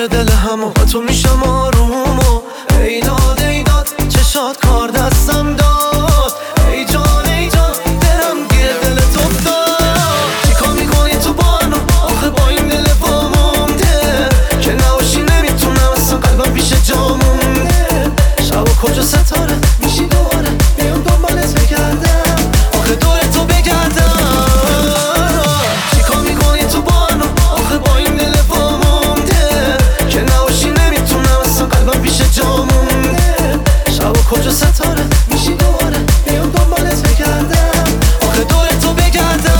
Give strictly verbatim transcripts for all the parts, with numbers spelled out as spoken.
سر دل همو با تو میشم آروم و ای داد ای داد چشات کار دستم داد ای جان ای جان دلم گیر دلت افتاد چیکار میکنی تو بانو آخه با این دل با مونده که نباشی نمیتونم اصلا قلبم پیش جا مونده شب و کجا ستاره میشی دوباره بیام دنبالت بگردم آخه دور تو بگردم چیکار میکنی تو بانو آخه با این دل با مونده که نباشی نمیتونم اصلا قلبم پیش جا مونده شب و کجا ستاره میشی دوباره بیام دنبالت بگردم آخه دور تو بگردم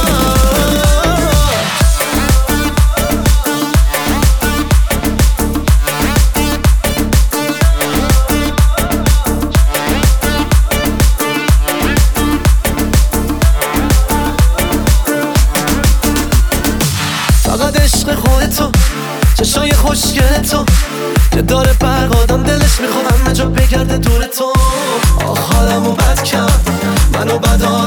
فقط عشق خودتو چشای خوشگل تو که داره برق آدم دلش میخواد همه جا بگرده دور تو آخ حالمو بد کرد منو بد